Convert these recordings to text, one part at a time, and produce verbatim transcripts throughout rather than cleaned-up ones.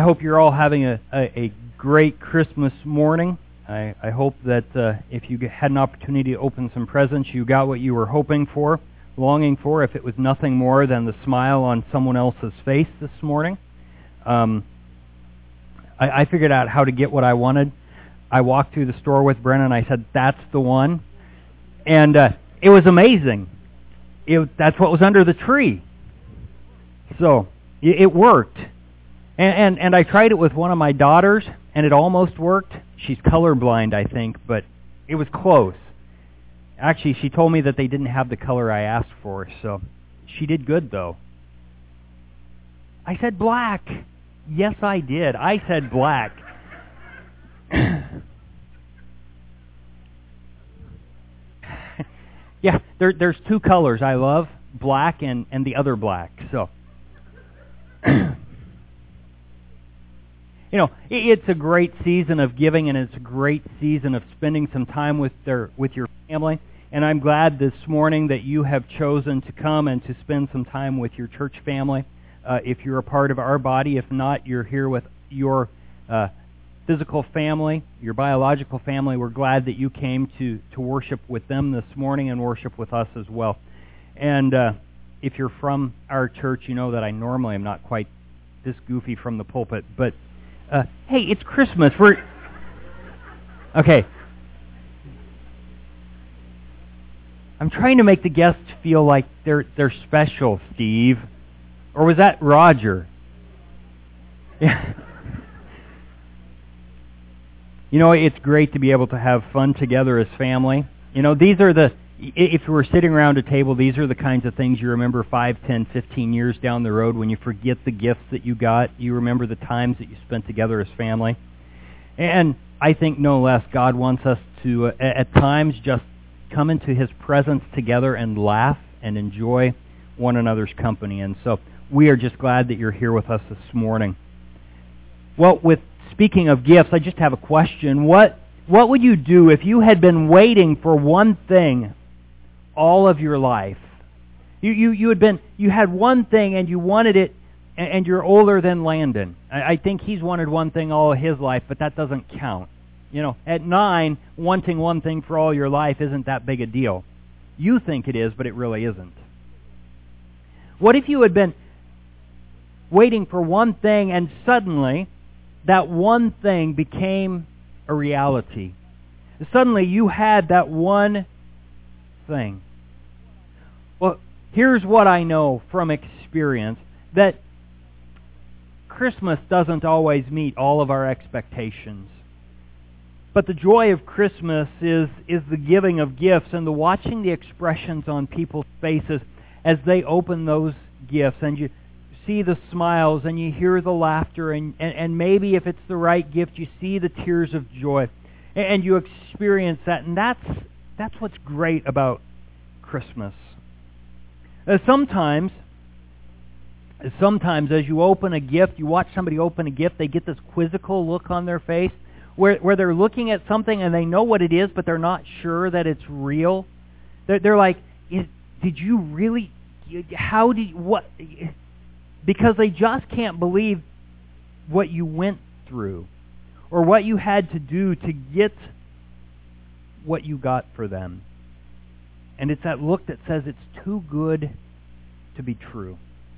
hope you're all having a, a, a great Christmas morning. I, I hope that uh, if you had an opportunity to open some presents, you got what you were hoping for, longing for, if it was nothing more than the smile on someone else's face this morning. Um, I, I figured out how to get what I wanted. I walked through the store with Brennan and I said, that's the one. And uh, it was amazing. It, that's what was under the tree. So, it, it worked. And, and and I tried it with one of my daughters, and it almost worked. She's colorblind, I think, but it was close. Actually, she told me that they didn't have the color I asked for, so she did good, though. I said black. Yes, I did. I said black. Yeah, there, there's two colors I love, black and, and the other black, so... You know, it's a great season of giving, and it's a great season of spending some time with their with your family. And I'm glad this morning that you have chosen to come and to spend some time with your church family. Uh, if you're a part of our body, if not, you're here with your uh, physical family, your biological family. We're glad that you came to, to worship with them this morning and worship with us as well. And uh, if you're from our church, you know that I normally am not quite this goofy from the pulpit, but Uh, hey, it's Christmas. We're okay. I'm trying to make the guests feel like they're they're special, Steve. Or was that Roger? Yeah. You know, it's great to be able to have fun together as family. You know, these are the if you were sitting around a table, these are the kinds of things you remember five, ten, fifteen years down the road when you forget the gifts that you got. You remember the times that you spent together as family. And I think no less, God wants us to, uh, at times, just come into His presence together and laugh and enjoy one another's company. And so we are just glad that you're here with us this morning. Well, with speaking of gifts, I just have a question. What, what would you do if you had been waiting for one thing all of your life? You you you had been you had one thing and you wanted it, and, and you're older than Landon. I, I think he's wanted one thing all of his life, but that doesn't count. You know, at nine, wanting one thing for all your life isn't that big a deal. You think it is, but it really isn't. What if you had been waiting for one thing and suddenly that one thing became a reality? Suddenly you had that one thing. Well, here's what I know from experience, that Christmas doesn't always meet all of our expectations. But the joy of Christmas is, is the giving of gifts and the watching the expressions on people's faces as they open those gifts, and you see the smiles and you hear the laughter, and, and, and maybe if it's the right gift, you see the tears of joy, and, and you experience that, and that's that's what's great about Christmas. Uh, sometimes, sometimes as you open a gift, you watch somebody open a gift, they get this quizzical look on their face where where they're looking at something and they know what it is, but they're not sure that it's real. They're, they're like, did you really, how did, what, because they just can't believe what you went through or what you had to do to get what you got for them. And it's that look that says it's too good to be true.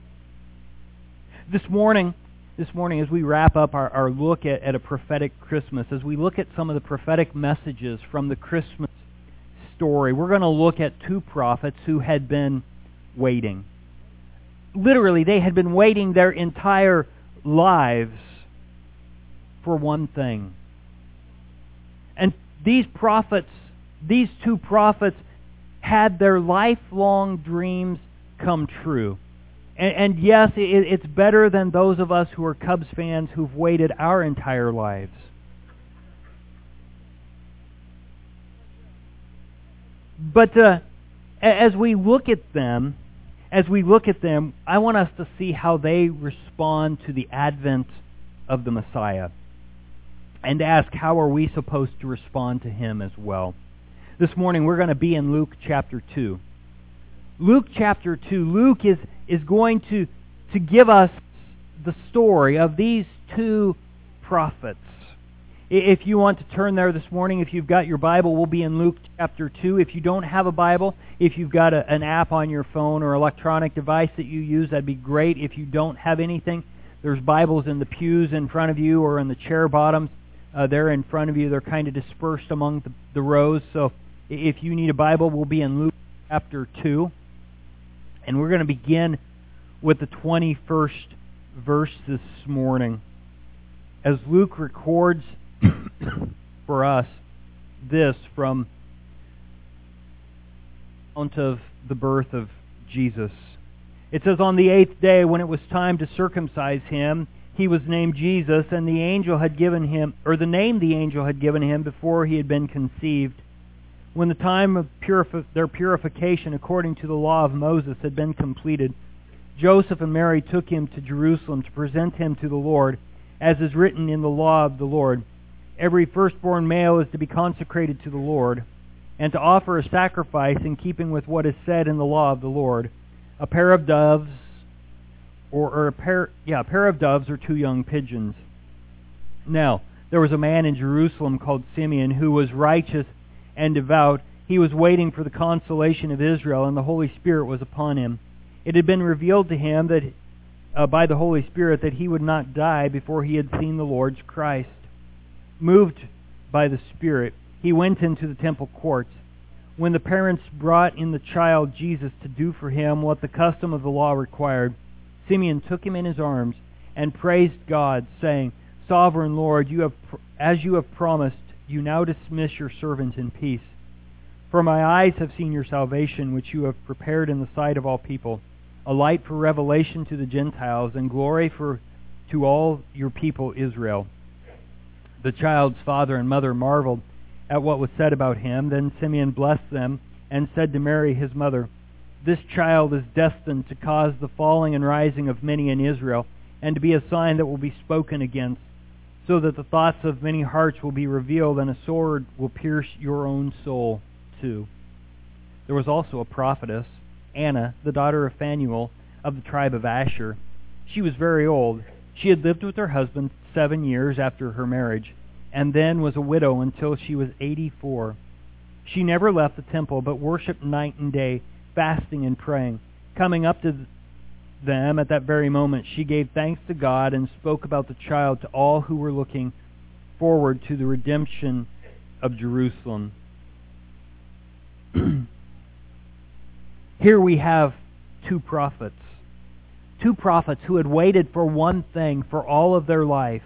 This morning, this morning as we wrap up our, our look at, at a prophetic Christmas, as we look at some of the prophetic messages from the Christmas story, we're going to look at two prophets who had been waiting. Literally, they had been waiting their entire lives for one thing. And these prophets, these two prophets, had their lifelong dreams come true. And, and yes, it, it's better than those of us who are Cubs fans who've waited our entire lives. But uh, as we look at them, as we look at them, I want us to see how they respond to the advent of the Messiah, and ask how are we supposed to respond to Him as well. This morning we're going to be in Luke chapter two. Luke chapter two. Luke is, is going to, to give us the story of these two prophets. If you want to turn there this morning, if you've got your Bible, we'll be in Luke chapter two. If you don't have a Bible, if you've got a, an app on your phone or electronic device that you use, that'd be great. If you don't have anything, there's Bibles in the pews in front of you or in the chair bottoms. Uh, they're in front of you. They're kind of dispersed among the, the rows. So if you need a Bible, we'll be in Luke chapter two. And we're going to begin with the twenty-first verse this morning. As Luke records for us this from the account of the birth of Jesus. It says, on the eighth day, when it was time to circumcise him, he was named Jesus, and the angel had given him, or the name the angel had given him before he had been conceived. When the time of purifi- their purification according to the law of Moses had been completed, Joseph and Mary took him to Jerusalem to present him to the Lord, as is written in the law of the Lord. Every firstborn male is to be consecrated to the Lord, and to offer a sacrifice in keeping with what is said in the law of the Lord, a pair of doves, or, or a pair, yeah, a pair of doves or two young pigeons. Now, there was a man in Jerusalem called Simeon who was righteous and devout. He was waiting for the consolation of Israel, and the Holy Spirit was upon him. It had been revealed to him that uh, by the Holy Spirit that he would not die before he had seen the Lord's Christ. Moved by the Spirit, he went into the temple courts. When the parents brought in the child Jesus to do for him what the custom of the law required, Simeon took him in his arms and praised God, saying, Sovereign Lord, you have, as you have promised, you now dismiss your servant in peace. For my eyes have seen your salvation, which you have prepared in the sight of all people, a light for revelation to the Gentiles and glory for to all your people Israel. The child's father and mother marveled at what was said about him. Then Simeon blessed them and said to Mary his mother, This child is destined to cause the falling and rising of many in Israel, and to be a sign that will be spoken against, so that the thoughts of many hearts will be revealed, and a sword will pierce your own soul too. There was also a prophetess, Anna, the daughter of Phanuel, of the tribe of Asher. She was very old. She had lived with her husband seven years after her marriage, and then was a widow until she was eighty-four. She never left the temple, but worshipped night and day, fasting and praying. Coming up to them at that very moment, she gave thanks to God and spoke about the child to all who were looking forward to the redemption of Jerusalem. Here we have two prophets. Two prophets who had waited for one thing for all of their life.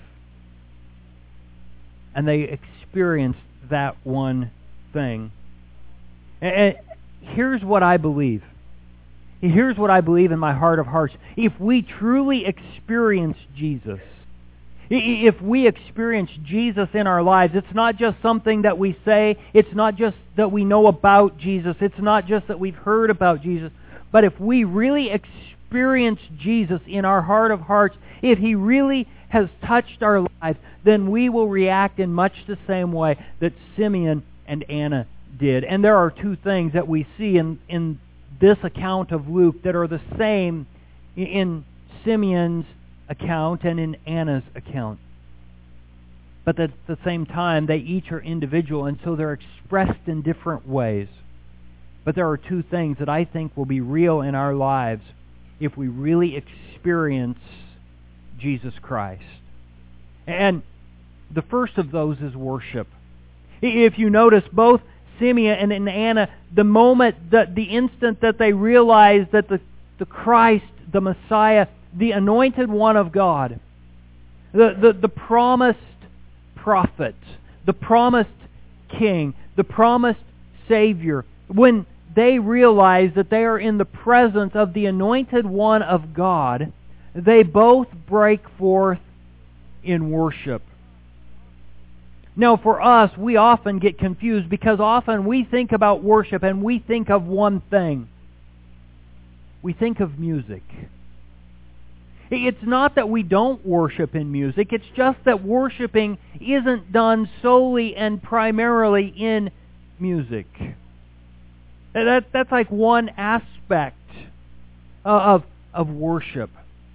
And they experienced that one thing. And here's what I believe. Here's what I believe in my heart of hearts. If we truly experience Jesus, if we experience Jesus in our lives, it's not just something that we say, it's not just that we know about Jesus, it's not just that we've heard about Jesus, but if we really experience Jesus in our heart of hearts, if He really has touched our lives, then we will react in much the same way that Simeon and Anna did. And there are two things that we see in, in this account of Luke that are the same in Simeon's account and in Anna's account. But at the same time, they each are individual, and so they're expressed in different ways. But there are two things that I think will be real in our lives if we really experience Jesus Christ. And the first of those is worship. If you notice, both Simeon and Anna, the moment, that the instant that they realized that the, the Christ, the Messiah, the anointed one of God, the, the, the promised prophet, the promised king, the promised Savior, when they realize that they are in the presence of the anointed one of God, they both break forth in worship. Now, for us, we often get confused because often we think about worship and we think of one thing. We think of music. It's not that we don't worship in music, it's just that worshiping isn't done solely and primarily in music. That, that's like one aspect of, of worship.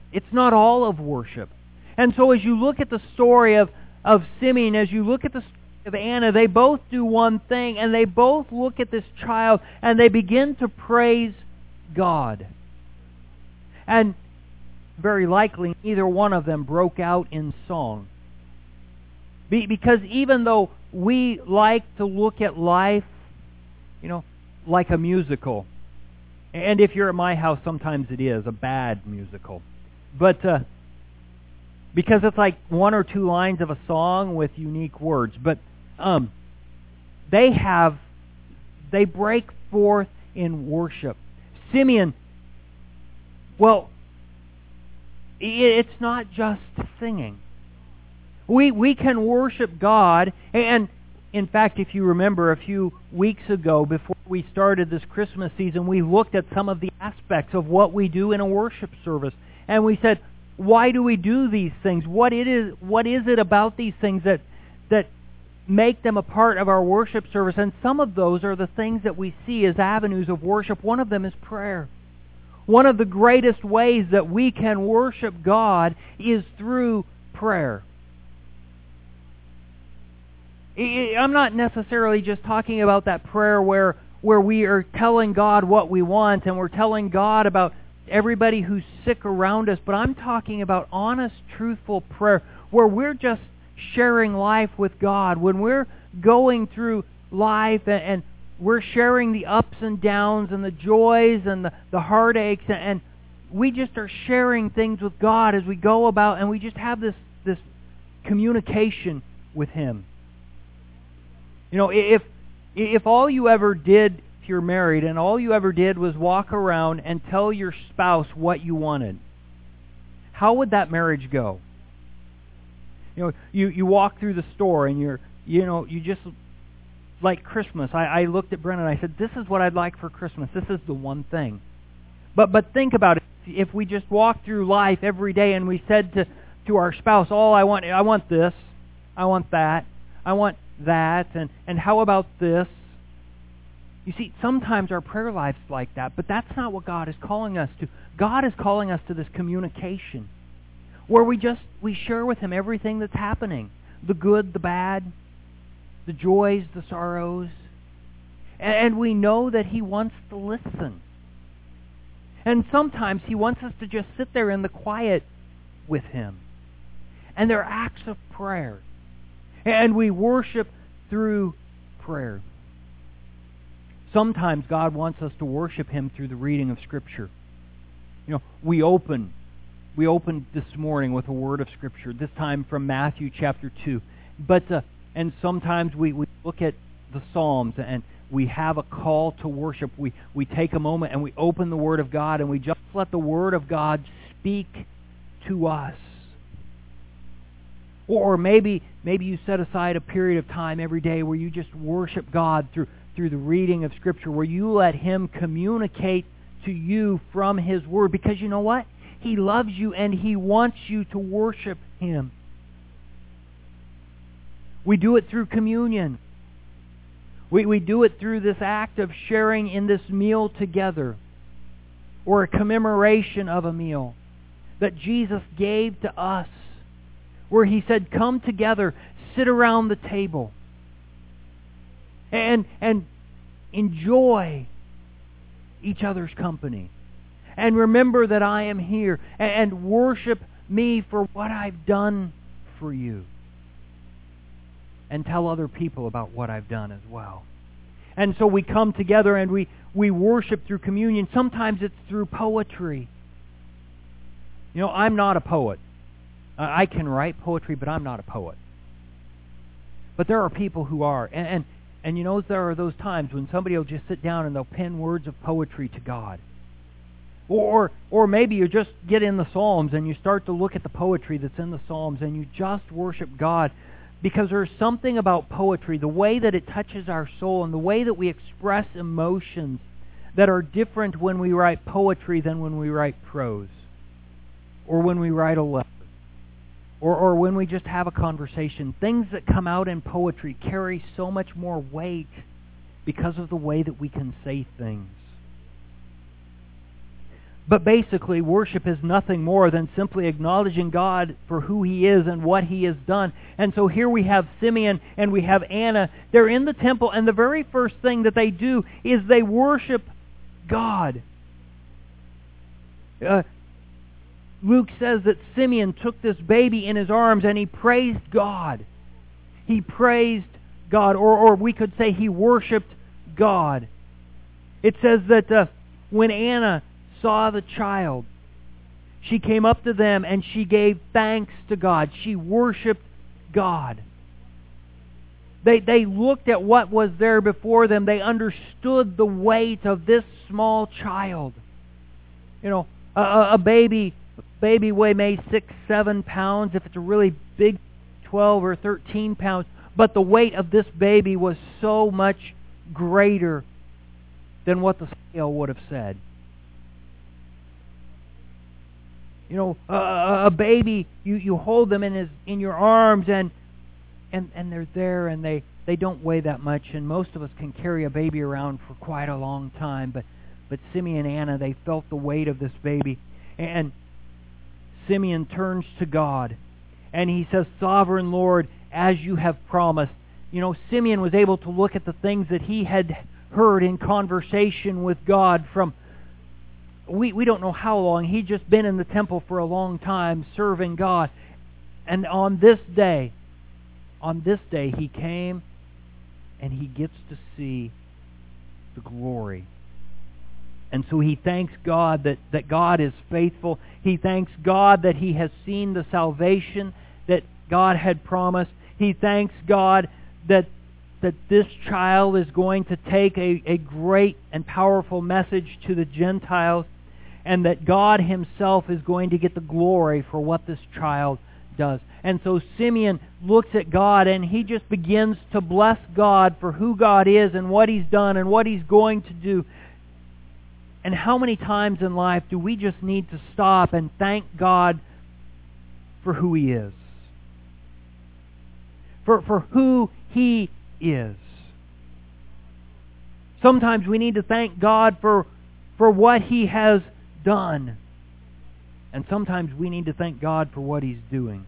It's not all of worship. And so as you look at the story of, of Simeon, as you look at the story of Anna, they both do one thing, and they both look at this child, and they begin to praise God. And very likely, neither one of them broke out in song. Be, because even though we like to look at life, you know, like a musical, and if you're at my house, sometimes it is a bad musical, but uh, because it's like one or two lines of a song with unique words, but um, they have, they break forth in worship. Simeon, well, it's not just singing. We we can worship God, and in fact, if you remember a few weeks ago, before we started this Christmas season, we looked at some of the aspects of what we do in a worship service, and we said, why do we do these things? What it is, what is it about these things that that make them a part of our worship service? And some of those are the things that we see as avenues of worship. One of them is prayer. One of the greatest ways that we can worship God is through prayer. I'm not necessarily just talking about that prayer where where we are telling God what we want and we're telling God about everybody who's sick around us, but I'm talking about honest, truthful prayer where we're just sharing life with God. When we're going through life and, and we're sharing the ups and downs and the joys and the, the heartaches, and, and we just are sharing things with God as we go about, and we just have this, this communication with Him. You know, if if all you ever did, if you're married, and all you ever did was walk around and tell your spouse what you wanted, how would that marriage go? You know, you, you walk through the store and you're, you know, you just, like Christmas, I, I looked at Brennan and I said, this is what I'd like for Christmas. This is the one thing. But but think about it. If we just walked through life every day and we said to, to our spouse, oh, I want I want this, I want that, I want that, and, and how about this? You see, sometimes our prayer life's like that, but that's not what God is calling us to. God is calling us to this communication where we just, we share with Him everything that's happening. The good, the bad, the joys, the sorrows. And, and we know that He wants to listen. And sometimes He wants us to just sit there in the quiet with Him. And they're acts of prayer. And we worship through prayer. Sometimes God wants us to worship Him through the reading of Scripture. You know, we open, we opened this morning with a word of Scripture, this time from Matthew chapter two. But, uh, and sometimes we, we look at the Psalms and we have a call to worship. We, we take a moment and we open the Word of God and we just let the Word of God speak to us. Or maybe maybe you set aside a period of time every day where you just worship God through through the reading of Scripture, where you let Him communicate to you from His Word. Because you know what? He loves you and He wants you to worship Him. We do it through communion. We, we do it through this act of sharing in this meal together, or a commemoration of a meal that Jesus gave to us, where He said, come together, sit around the table, and and enjoy each other's company. And remember that I am here, and, and worship me for what I've done for you. And tell other people about what I've done as well. And so we come together and we, we worship through communion. Sometimes it's through poetry. You know, I'm not a poet. I can write poetry, but I'm not a poet. But there are people who are. And, and, and you know, there are those times when somebody will just sit down and they'll pen words of poetry to God. Or, or maybe you just get in the Psalms and you start to look at the poetry that's in the Psalms and you just worship God. Because there's something about poetry, the way that it touches our soul and the way that we express emotions that are different when we write poetry than when we write prose. Or when we write a letter. Or, or when we just have a conversation. Things that come out in poetry carry so much more weight because of the way that we can say things. But basically, worship is nothing more than simply acknowledging God for who He is and what He has done. And so here we have Simeon and we have Anna. They're in the temple, and the very first thing that they do is they worship God. Uh, Luke says that Simeon took this baby in his arms and he praised God. He praised God, or, or we could say he worshipped God. It says that uh, when Anna saw the child, she came up to them and she gave thanks to God. She worshipped God. They, they looked at what was there before them. They understood the weight of this small child. You know, a, a baby baby weight may six, seven pounds. If it's a really big, twelve or thirteen pounds. But the weight of this baby was so much greater than what the scale would have said. You know, a, a baby, you, you hold them in his in your arms, and and and they're there, and they, they don't weigh that much, and most of us can carry a baby around for quite a long time. But but Simeon and Anna, they felt the weight of this baby, and Simeon turns to God, and he says, "Sovereign Lord, as you have promised." You know, Simeon was able to look at the things that he had heard in conversation with God from, we, we don't know how long. He'd just been in the temple for a long time serving God. And on this day, on this day, he came and he gets to see the glory. And so he thanks God that, that God is faithful. He thanks God that he has seen the salvation that God had promised. He thanks God that that this child is going to take a, a great and powerful message to the Gentiles, and that God Himself is going to get the glory for what this child does. And so Simeon looks at God and he just begins to bless God for who God is and what He's done and what He's going to do. And how many times in life do we just need to stop and thank God for who He is? For, for who He is. Sometimes we need to thank God for, for what He has done. And sometimes we need to thank God for what He's doing.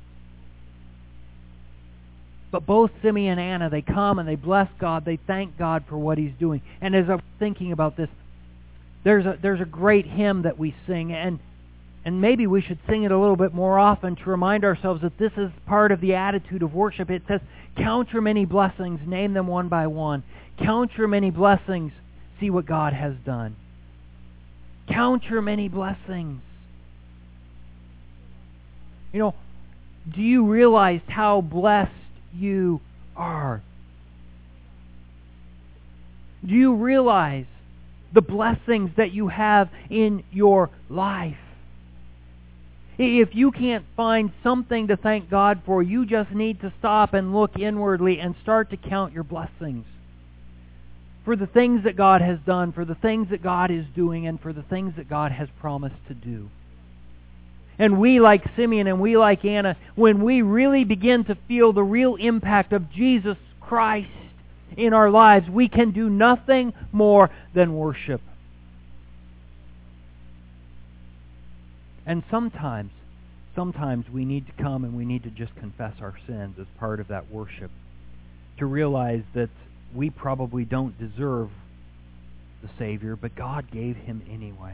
But both Simeon and Anna, they come and they bless God. They thank God for what He's doing. And as I'm thinking about this, there's a, there's a great hymn that we sing, and And maybe we should sing it a little bit more often to remind ourselves that this is part of the attitude of worship. It says, "Count your many blessings, name them one by one. Count your many blessings, see what God has done." Count your many blessings. You know, do you realize how blessed you are? Do you realize the blessings that you have in your life? If you can't find something to thank God for, you just need to stop and look inwardly and start to count your blessings. For the things that God has done, for the things that God is doing, and for the things that God has promised to do. And we, like Simeon and we, like Anna, when we really begin to feel the real impact of Jesus Christ in our lives, we can do nothing more than worship. And sometimes, sometimes we need to come and we need to just confess our sins as part of that worship. To realize that we probably don't deserve the Savior, but God gave Him anyway.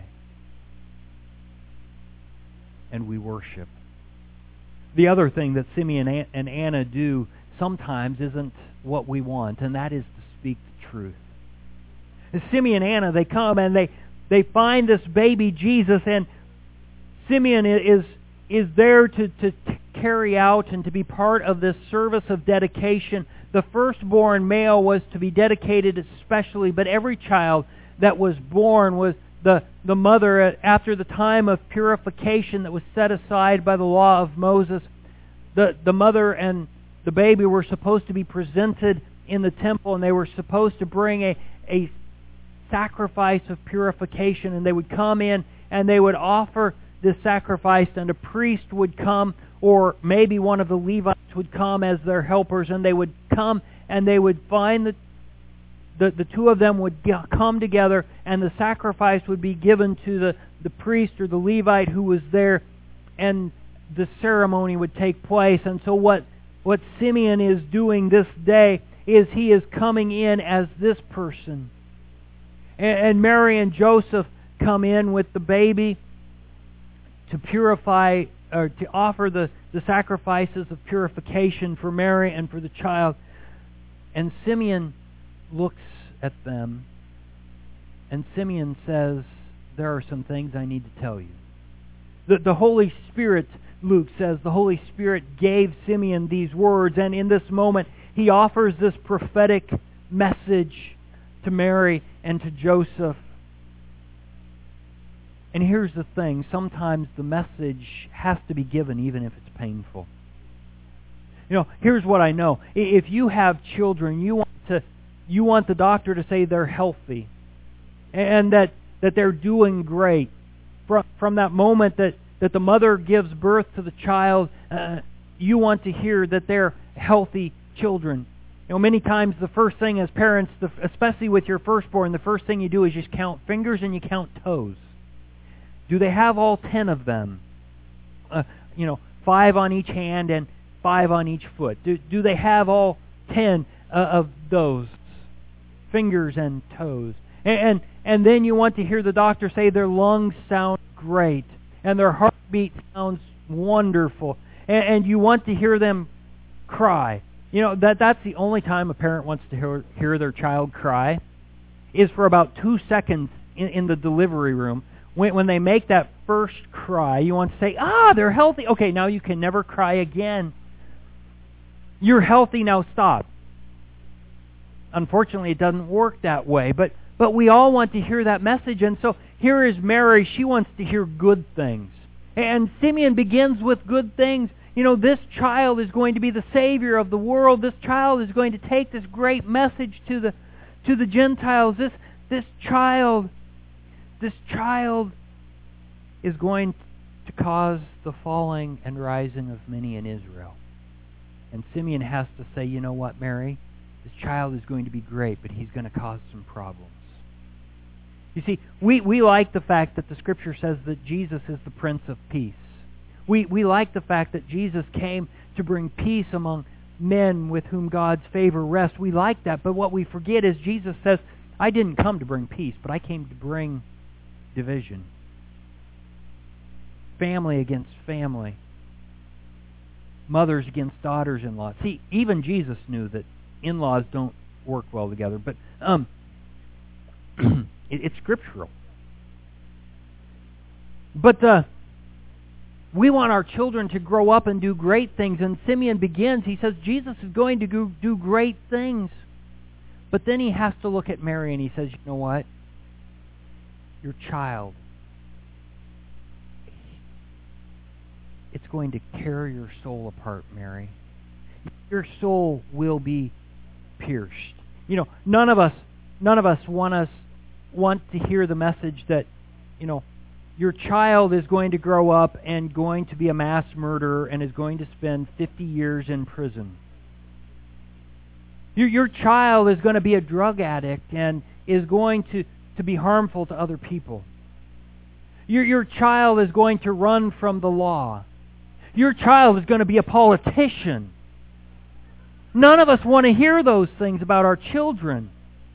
And we worship. The other thing that Simeon and Anna do sometimes isn't what we want, and that is to speak the truth. As Simeon and Anna, they come and they, they find this baby Jesus, and Simeon is is there to, to carry out and to be part of this service of dedication. The firstborn male was to be dedicated especially, but every child that was born was the, the mother, after the time of purification that was set aside by the law of Moses, the, the mother and the baby were supposed to be presented in the temple, and they were supposed to bring a, a sacrifice of purification, and they would come in and they would offer this sacrifice, and a priest would come, or maybe one of the Levites would come as their helpers, and they would come and they would find the the, the two of them would come together, and the sacrifice would be given to the, the priest or the Levite who was there, and the ceremony would take place. And so what, what Simeon is doing this day is he is coming in as this person. And, and Mary and Joseph come in with the baby to purify, or to offer the, the sacrifices of purification for Mary and for the child. And Simeon looks at them, and Simeon says, there are some things I need to tell you. The, the Holy Spirit, Luke says, the Holy Spirit gave Simeon these words, and in this moment he offers this prophetic message to Mary and to Joseph. And here's the thing, sometimes the message has to be given even if it's painful. You know, here's what I know. If you have children, you want to you want the doctor to say they're healthy and that, that they're doing great. From, from that moment that, that the mother gives birth to the child, uh, you want to hear that they're healthy children. You know, many times the first thing as parents, especially with your firstborn, the first thing you do is just count fingers and you count toes. Do they have all ten of them? Uh, you know, five on each hand and five on each foot. Do, do they have all ten uh, of those fingers and toes? And, and and then you want to hear the doctor say their lungs sound great and their heartbeat sounds wonderful, and, and you want to hear them cry. You know, that that's the only time a parent wants to hear, hear their child cry, is for about two seconds in, in the delivery room. When, when they make that first cry, you want to say, ah, they're healthy. Okay, now you can never cry again. You're healthy, now stop. Unfortunately, it doesn't work that way, but but we all want to hear that message. And so here is Mary. She wants to hear good things. And Simeon begins with good things. You know, this child is going to be the Savior of the world. This child is going to take this great message to the to the Gentiles. This this child, this child is going to cause the falling and rising of many in Israel. And Simeon has to say, you know what, Mary? This child is going to be great, but he's going to cause some problems. You see, we, we like the fact that the Scripture says that Jesus is the Prince of Peace. We, we like the fact that Jesus came to bring peace among men with whom God's favor rests. We like that, but what we forget is Jesus says, I didn't come to bring peace, but I came to bring division. Family against family. Mothers against daughters-in-law. See, even Jesus knew that in-laws don't work well together, but um, it, it's scriptural. But uh, we want our children to grow up and do great things, and Simeon begins, he says, Jesus is going to go, do great things. But then he has to look at Mary and he says, you know what? Your child, it's going to tear your soul apart, Mary. Your soul will be pierced. You know, none of us, none of us want us want to hear the message that, you know, your child is going to grow up and going to be a mass murderer and is going to spend fifty years in prison. Your your child is going to be a drug addict and is going to, to be harmful to other people. Your your child is going to run from the law. Your child is going to be a politician. None of us want to hear those things about our children.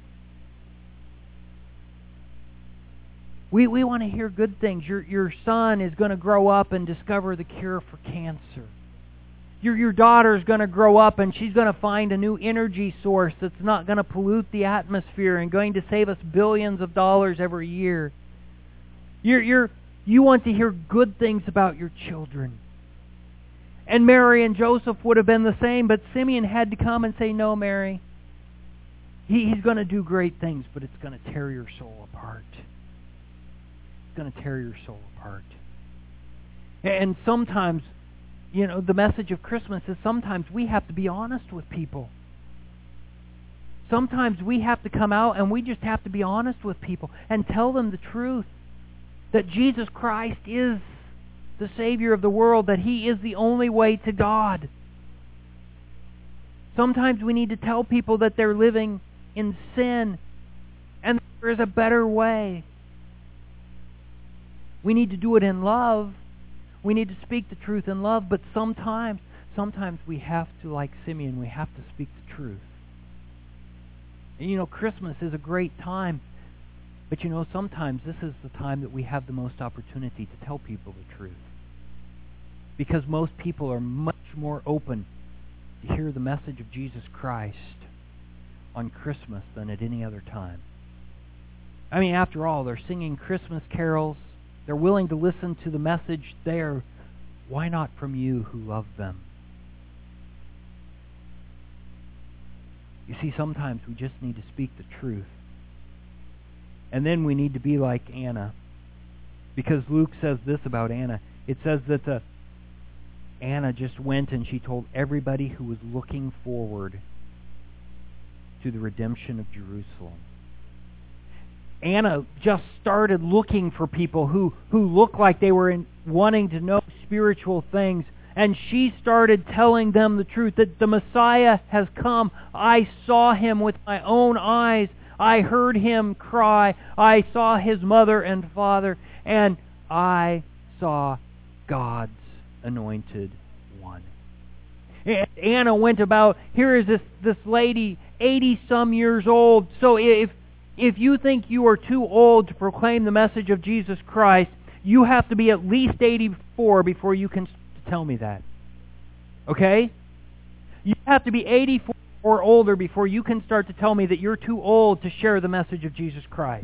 We we want to hear good things. Your your son is going to grow up and discover the cure for cancer. Your your daughter is going to grow up and she's going to find a new energy source that's not going to pollute the atmosphere and going to save us billions of dollars every year. You're you're you want to hear good things about your children. And Mary and Joseph would have been the same, but Simeon had to come and say, no, Mary, he, he's going to do great things, but it's going to tear your soul apart. It's going to tear your soul apart. And sometimes, you know, the message of Christmas is sometimes we have to be honest with people. Sometimes we have to come out and we just have to be honest with people and tell them the truth. That Jesus Christ is the Savior of the world, that He is the only way to God. Sometimes we need to tell people that they're living in sin, and there is a better way. We need to do it in love. We need to speak the truth in love, but sometimes, sometimes we have to, like Simeon, we have to speak the truth. And you know, Christmas is a great time, but you know, sometimes this is the time that we have the most opportunity to tell people the truth. Because most people are much more open to hear the message of Jesus Christ on Christmas than at any other time. I mean, after all, they're singing Christmas carols. They're willing to listen to the message there. Why not from you who love them? You see, sometimes we just need to speak the truth. And then we need to be like Anna. Because Luke says this about Anna. It says that the, Anna just went and she told everybody who was looking forward to the redemption of Jerusalem. Anna just started looking for people who, who looked like they were in, wanting to know spiritual things. And she started telling them the truth, that the Messiah has come. I saw him with my own eyes. I heard him cry. I saw his mother and father. And I saw God's anointed one. And Anna went about, here is this, this lady, eighty-some years old. So if If you think you are too old to proclaim the message of Jesus Christ, you have to be at least eighty-four before you can tell me that. Okay? You have to be eighty-four or older before you can start to tell me that you're too old to share the message of Jesus Christ.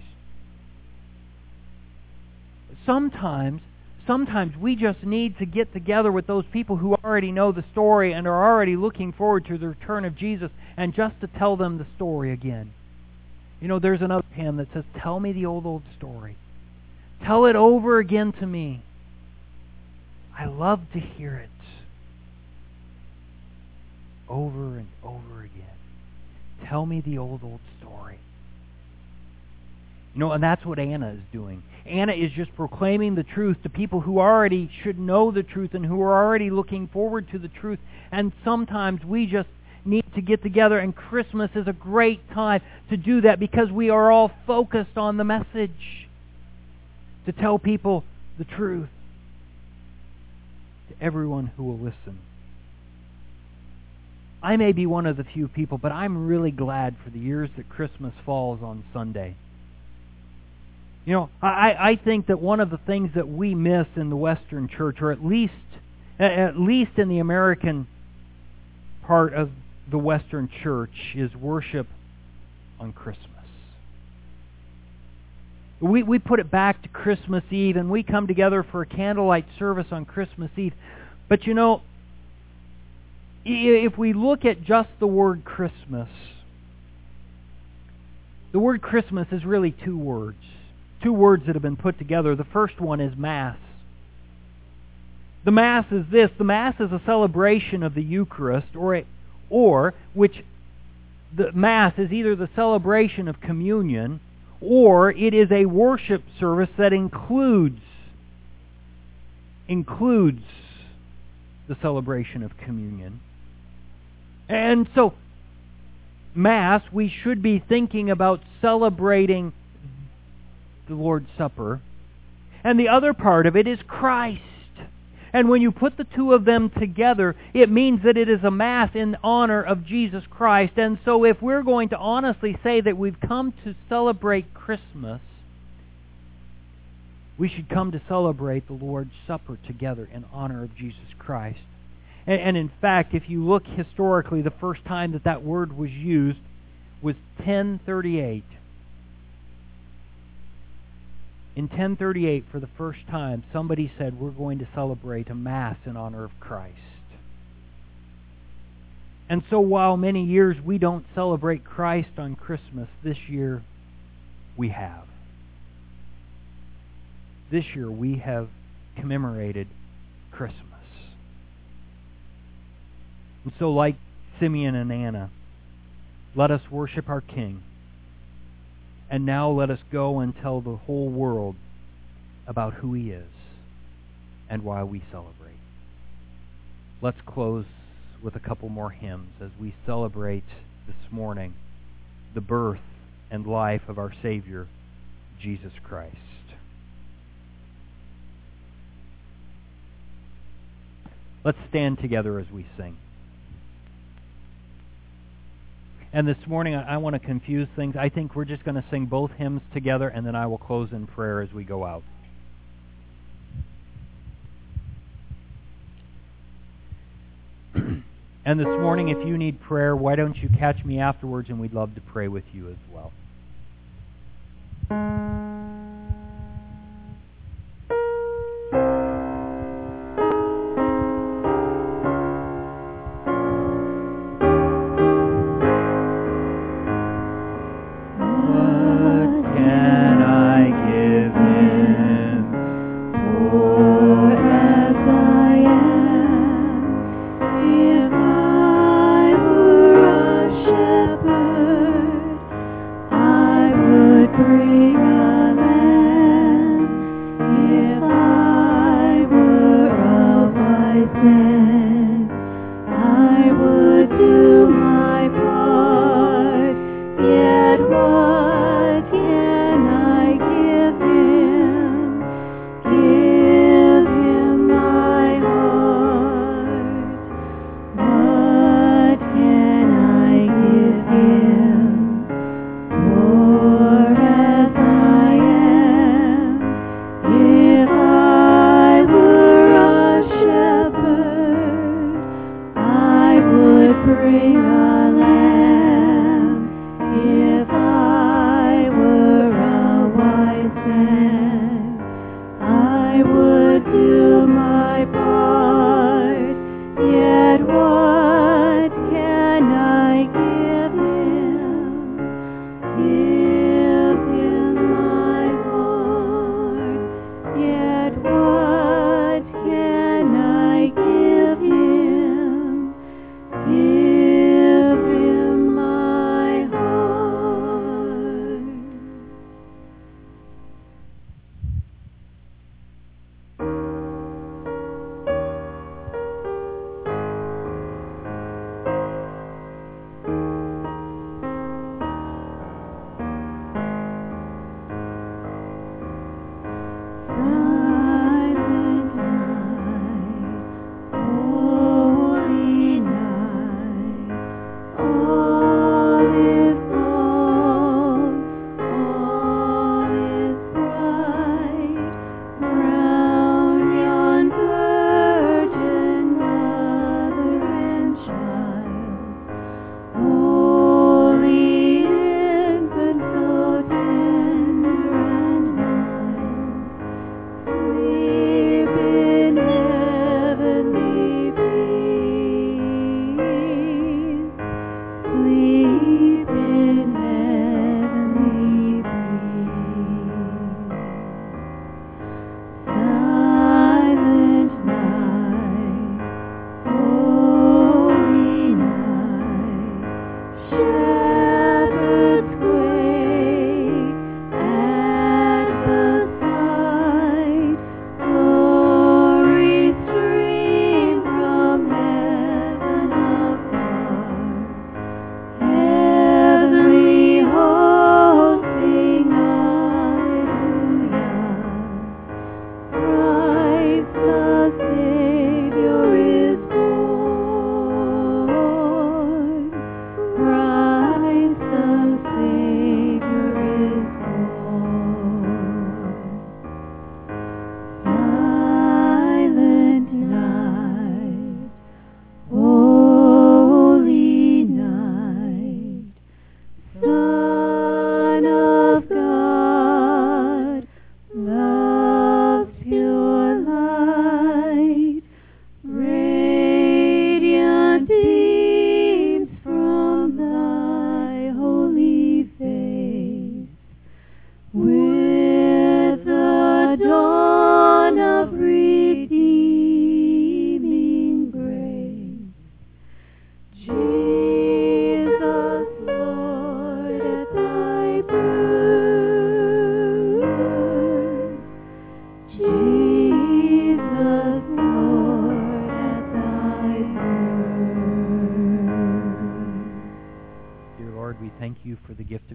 Sometimes, sometimes we just need to get together with those people who already know the story and are already looking forward to the return of Jesus, and just to tell them the story again. You know, there's another hymn that says, tell me the old, old story. Tell it over again to me. I love to hear it. Over and over again. Tell me the old, old story. You know, and that's what Anna is doing. Anna is just proclaiming the truth to people who already should know the truth and who are already looking forward to the truth. And sometimes we just need to get together, and Christmas is a great time to do that because we are all focused on the message, to tell people the truth, to everyone who will listen. I may be one of the few people, but I'm really glad for the years that Christmas falls on Sunday. You know, I, I think that one of the things that we miss in the Western church, or at least at least in the American part of the Western church, is worship on Christmas. We we put it back to Christmas Eve, and we come together for a candlelight service on Christmas Eve. But you know, if we look at just the word Christmas, the word Christmas is really two words. Two words that have been put together. The first one is Mass. The Mass is this. The Mass is a celebration of the Eucharist, or a Or, which the Mass is either the celebration of communion, or it is a worship service that includes includes the celebration of communion. And so, Mass, we should be thinking about celebrating the Lord's Supper. And the other part of it is Christ. And when you put the two of them together, it means that it is a Mass in honor of Jesus Christ. And so if we're going to honestly say that we've come to celebrate Christmas, we should come to celebrate the Lord's Supper together in honor of Jesus Christ. And, and in fact, if you look historically, the first time that that word was used was ten thirty-eight. In ten thirty-eight, for the first time, somebody said, we're going to celebrate a Mass in honor of Christ. And so while many years we don't celebrate Christ on Christmas, this year we have. This year we have commemorated Christmas. And so like Simeon and Anna, let us worship our King. And now let us go and tell the whole world about who He is and why we celebrate. Let's close with a couple more hymns as we celebrate this morning the birth and life of our Savior, Jesus Christ. Let's stand together as we sing. And this morning, I, I want to confuse things. I think we're just going to sing both hymns together, and then I will close in prayer as we go out. And this morning, if you need prayer, why don't you catch me afterwards, and we'd love to pray with you as well. Shepherd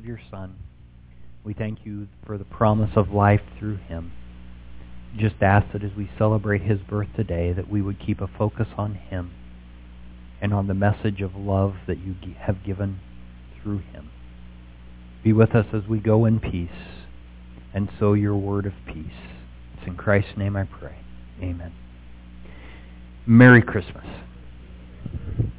of your Son. We thank you for the promise of life through him. Just ask that as we celebrate his birth today, that we would keep a focus on him and on the message of love that you have given through him. Be with us as we go in peace and sow your word of peace. It's in Christ's name I pray. Amen. Merry Christmas.